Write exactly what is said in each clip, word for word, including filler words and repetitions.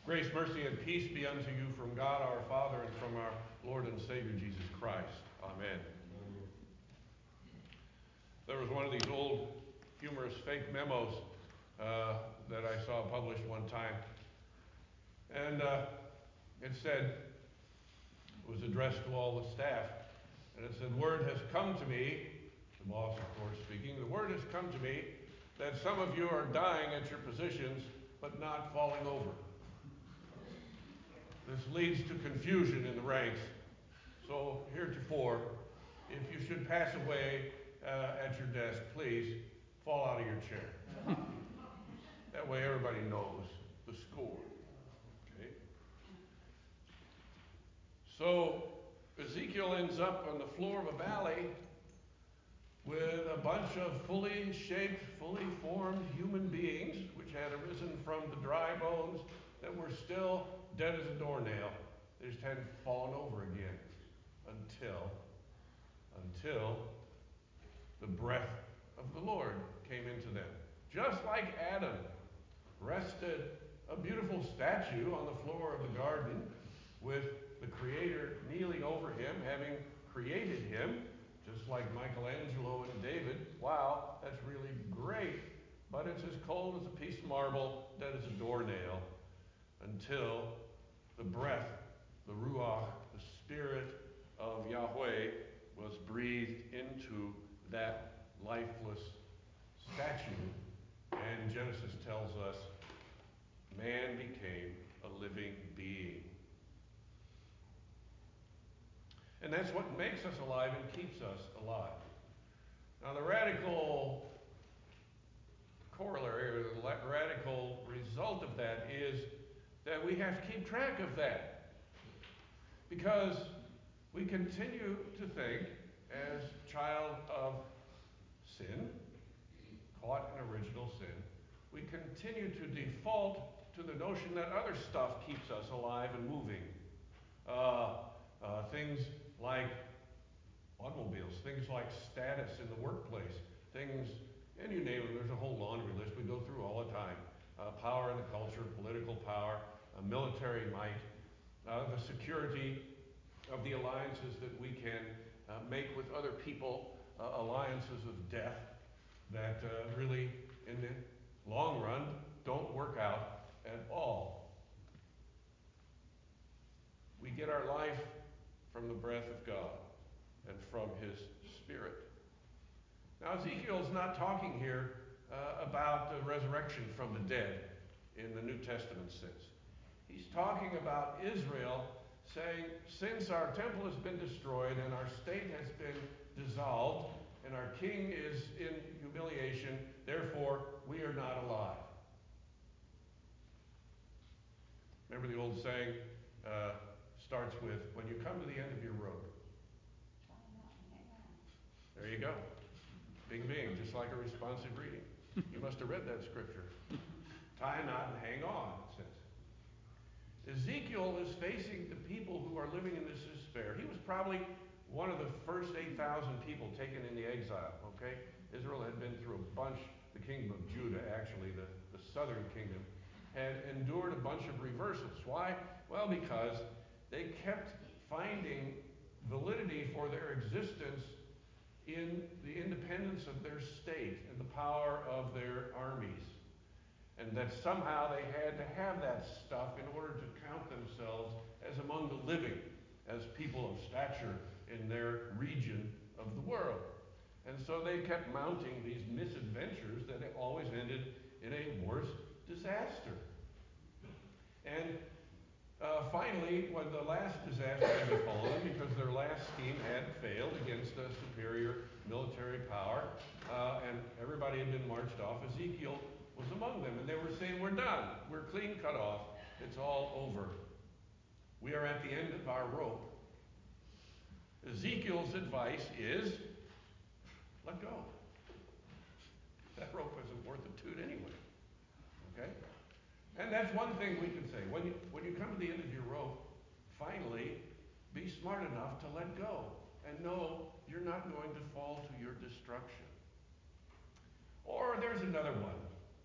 Grace, mercy, and peace be unto you from God our Father and from our Lord and Savior Jesus Christ. Amen. There was one of these old humorous fake memos uh, that I saw published one time. And uh, it said, it was addressed to all the staff, and it said, word has come to me, the boss of course speaking, the word has come to me that some of you are dying at your positions but not falling over. This leads to confusion in the ranks. So heretofore, if you should pass away uh, at your desk, please fall out of your chair. That way everybody knows the score. Okay? So Ezekiel ends up on the floor of a valley with a bunch of fully shaped, fully formed human beings, which had arisen from the dry bones that were still dead as a doornail. They just hadn't fallen over again until, until the breath of the Lord came into them. Just like Adam rested a beautiful statue on the floor of the garden with the Creator kneeling over him, having created him, just like Michelangelo and David. Wow, that's really great. But it's as cold as a piece of marble, dead as a doornail, until the breath, the Ruach, the Spirit of Yahweh was breathed into that lifeless statue. And Genesis tells us man became a living being. And that's what makes us alive and keeps us alive. Now, the radical corollary, or the radical result of that is that we have to keep track of that. Because we continue to think, as child of sin, caught in original sin, we continue to default to the notion that other stuff keeps us alive and moving. Uh, uh, things like automobiles, things like status in the workplace, things, and you name them, there's a whole laundry list we go through all the time. Uh, power in the culture, political power, uh, military might, uh, the security of the alliances that we can uh, make with other people, uh, alliances of death that uh, really, in the long run, don't work out at all. We get our life from the breath of God and from His Spirit. Now, Ezekiel's not talking here uh, about the resurrection from the dead in the New Testament sense. He's talking about Israel saying, since our temple has been destroyed and our state has been dissolved and our king is in humiliation, therefore we are not alive. Remember the old saying uh, starts with, when you come to the end of your rope. There you go. Bing, bing, just like a responsive reading. You must have read that scripture. Tie a knot and hang on, it says. Ezekiel is facing the people who are living in this despair. He was probably one of the first eight thousand people taken in the exile, okay? Israel had been through a bunch, the kingdom of Judah, actually, the, the southern kingdom, had endured a bunch of reversals. Why? Well, because they kept finding validity for their existence in the independence of their state and the power of their armies. And that somehow they had to have that stuff in order to count themselves as among the living, as people of stature in their region of the world. And so they kept mounting these misadventures that always ended in a worse disaster. And uh, finally, when the last disaster had befallen, because their last scheme had failed against a superior military power, uh, and everybody had been marched off, Ezekiel was among them. And they were saying, we're done. We're clean cut off. It's all over. We are at the end of our rope. Ezekiel's advice is, let go. That rope isn't worth a toot anyway. Okay? And that's one thing we can say. When you, when you come to the end of your rope, finally, be smart enough to let go and know you're not going to fall to your destruction. Or there's another one.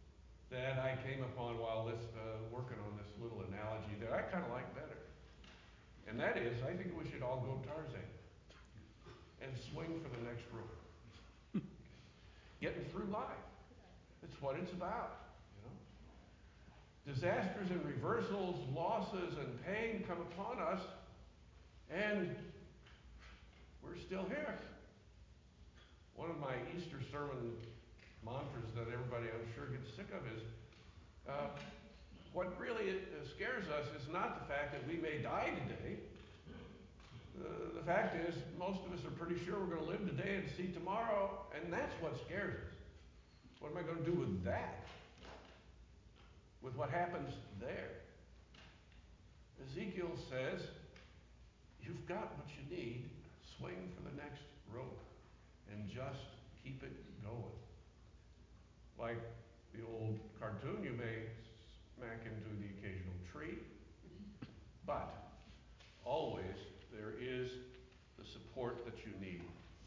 that I came upon while this, uh, working on this little analogy that I kind of like better. And that is, I think we should all go Tarzan and swing for the next rope. Getting through life. It's what it's about, you know. Disasters and reversals, losses and pain come upon us, and we're still here. One of my Easter sermon mantras that everybody, I'm sure, gets sick of is, uh, what really scares us is not the fact that we may die today. Uh, the fact is, most of us are pretty sure we're going to live today and see tomorrow, and that's what scares us. What am I going to do with that? With what happens there? Ezekiel says, you've got what you need. Swing for the next rope and just keep it going. Like the old cartoon, you may smack into the occasional tree, but always there is the support that you need.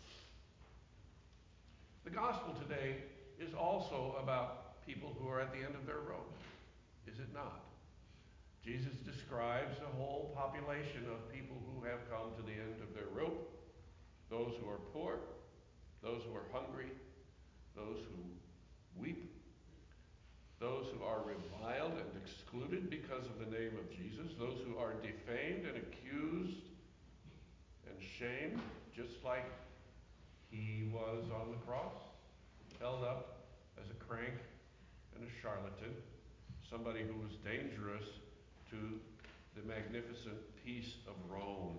The gospel today is also about people who are at the end of their rope, is it not? Jesus describes a whole population of people who have come to the end of their rope, those who are poor, those who are hungry, those who weep, those who are reviled and excluded because of the name of Jesus, those who are defamed and accused and shamed, just like he was on the cross, held up as a crank and a charlatan, somebody who was dangerous to the magnificent peace of Rome.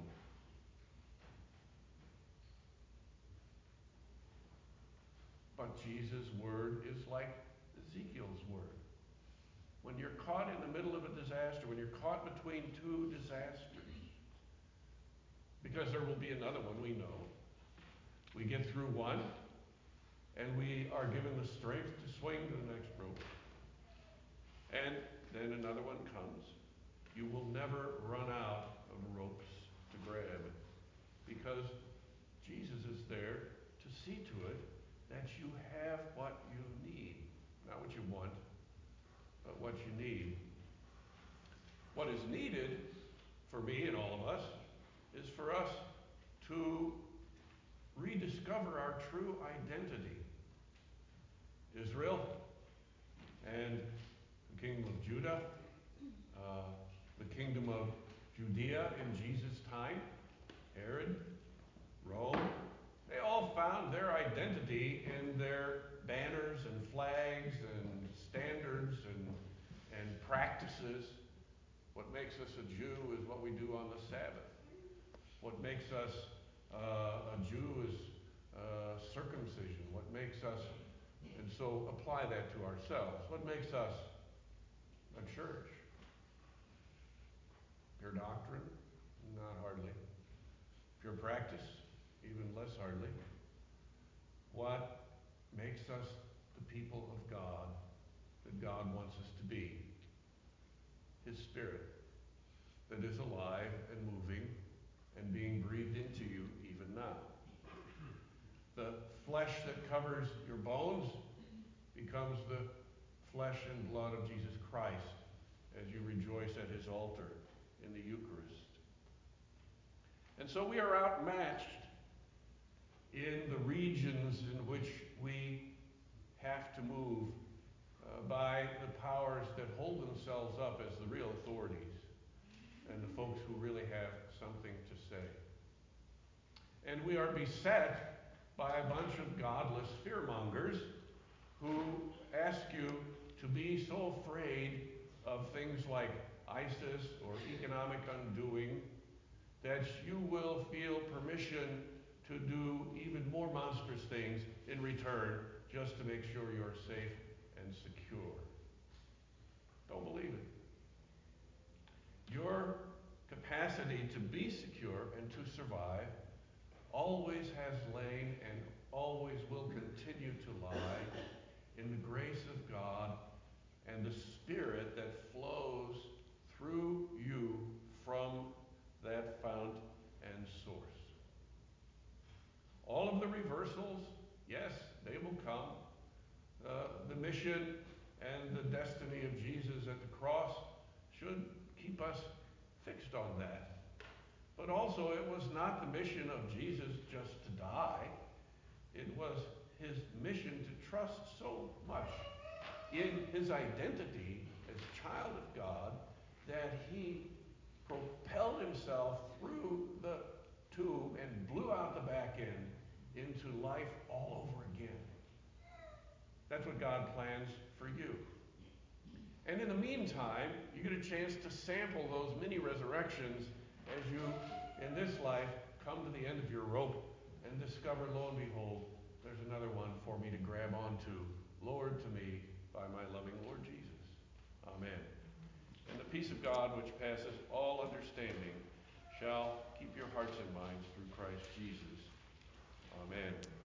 But Jesus' word is like Ezekiel's word. When you're caught in the middle of a disaster, when you're caught between two disasters, because there will be another one, we know. We get through one, and we are given the strength to swing to the next rope. And then another one comes. You will never run out of ropes to grab, because Jesus is there to see to it that you have what you need. Not what you want, but what you need. What is needed for me and all of us is for us to rediscover our true identity. Israel and the kingdom of Judah, uh, the kingdom of Judea in Jesus' time, Herod, Rome, they all found their identity in their banners and flags and standards and, and practices. What makes us a Jew is what we do on the Sabbath. What makes us uh, a Jew is uh, circumcision. What makes us, and so apply that to ourselves. What makes us a church? Pure doctrine? Not hardly. Pure practice? Even less hardly. What makes us the people of God that God wants us to be? His Spirit that is alive and moving and being breathed into you even now. The flesh that covers your bones becomes the flesh and blood of Jesus Christ as you rejoice at his altar in the Eucharist. And so we are outmatched in the regions in which we have to move uh, by the powers that hold themselves up as the real authorities and the folks who really have something to say. And we are beset by a bunch of godless fearmongers who ask you to be so afraid of things like ISIS or economic undoing that you will feel permission to do even more monstrous things in return just to make sure you're safe and secure. Don't believe it. Your capacity to be secure and to survive always has lain and always will continue to lie in the grace of God and the Spirit that flows through you from that fount and source. All of the reversals, yes, they will come. Uh, the mission And the destiny of Jesus at the cross should keep us fixed on that. But also, it was not the mission of Jesus just to die. It was his mission to trust so much in his identity as child of God that he propelled himself through the tomb and blew out the back end into life all over again. That's what God plans for you. And in the meantime, you get a chance to sample those mini resurrections as you, in this life, come to the end of your rope and discover, lo and behold, there's another one for me to grab onto, lowered to me by my loving Lord Jesus. Amen. And the peace of God, which passes all understanding, shall keep your hearts and minds through Christ Jesus. Amen.